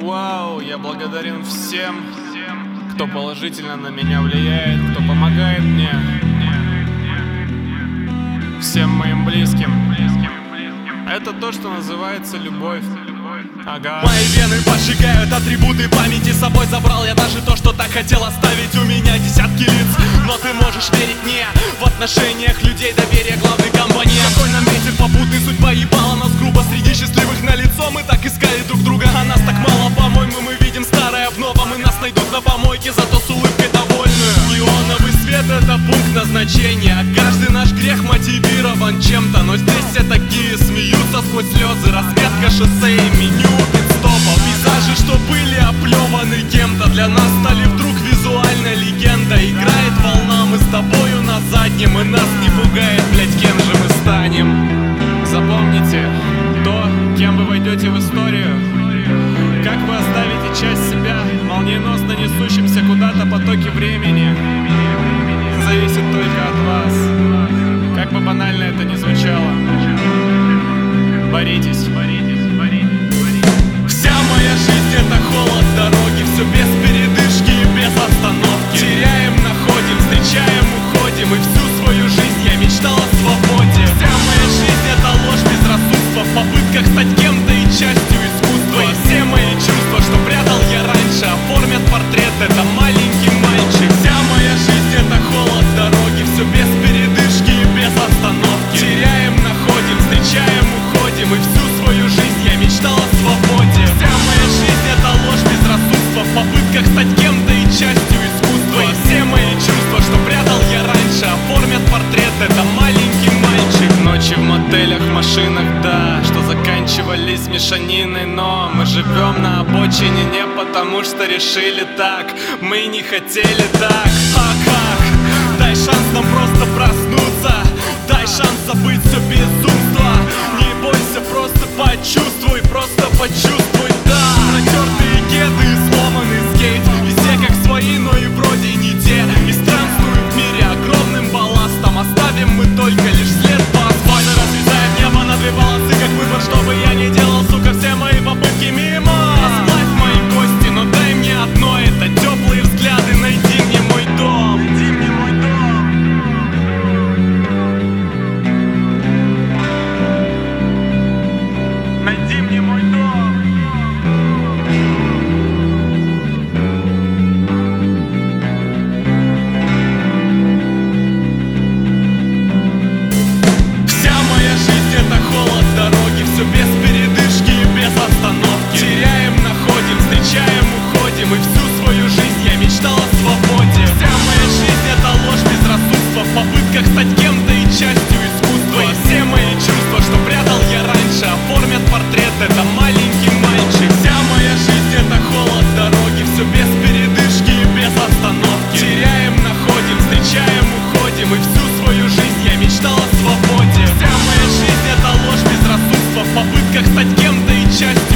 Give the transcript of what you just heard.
Вау, я благодарен всем, кто положительно на меня влияет, кто помогает мне, всем моим близким. Это то, что называется любовь. Ага. Мои вены поджигают атрибуты памяти, с собой забрал я даже то, что так хотел оставить. У меня десятки лиц, но ты можешь верить мне. В отношениях людей доверие главный компонент. Какой нам ветер попутный, судьба ебала нас грубо. Среди счастливых на лицо мы так искали друг друга, а нас так мало, по-моему. Мы видим старое в новом, и нас найдут на помойке, зато с улыбкой довольную. Неоновый свет — это пункт назначения. Каждый наш грех мотивирован чем-то, но здесь все такие смеются сквозь слезы. Расметка шоссе и меню пит-стопов. Пейзажи, что были оплеваны кем-то, для нас стали вдруг визуальной легендой. Играет волна, мы с тобою на заднем, и нас не пугает, блять, кем же мы станем. Запомните то, кем вы войдете в историю. Как вы оставите часть себя молниеносно несущимся куда-то потоке времени, зависит только от вас. Как бы банально это ни звучало. Боритесь. Вся моя жизнь — это холод дороги, все без передышки и без остановки. Теряем, находим, встречаем, уходим, и всю свою жизнь я мечтал о свободе. Вся моя жизнь — это ложь безрассудства в попытках стать кем-то и частью искусства. И все мои чувства, что прятал я раньше, оформят портрет, это маленький мальчик. Вся моя жизнь — это холод дороги, все без передышки и без остановки. Теряем, находим, встречаем, уходим, и всю свою жизнь я мечтал о свободе. Вся моя жизнь — это ложь безрассудства в попытках стать кем-то и частью искусства. И все мои чувства, что прятал я раньше, оформят портрет, это маленький мальчик. Ночи в мотелях, машинах, да, что заканчивались мешаниной, но мы живем на обочине не потому, что решили так. Мы не хотели так. А как? Дай шанс нам просто проснуться, дай шанс забыть все безумство. Не бойся, просто почувствуй, да. Натертые кеды и сломанный скейт, везде как свои, но и вроде не те. И странствуем в мире огромным балластом, оставим мы только лишь след по асфальту. Разрезает небо на две полосы, как выбор, что бы я ни делал, сука, все мои попытки мимо. Расплавь мои кости, но дай мне одно, это теплые взгляды, найди мне мой дом. Найди мне мой дом. Найди мне мой дом. Вся моя жизнь — это холод дороги, все без передышки и без остановки. Теряем, находим, встречаем, уходим, и всю свою жизнь я мечтал о свободе. Вся моя жизнь — это ложь безрассудства в попытках стать кем-то и частью искусства. И все мои чувства, что прятал я раньше, оформят портрет, это маленький мальчик. Вся моя жизнь — это холод дороги, все без передышки и без остановки. Теряем, находим, встречаем, уходим, и всю свою жизнь я мечтал о свободе. Вся моя жизнь — это ложь безрассудства в попытках стать кем-то и частью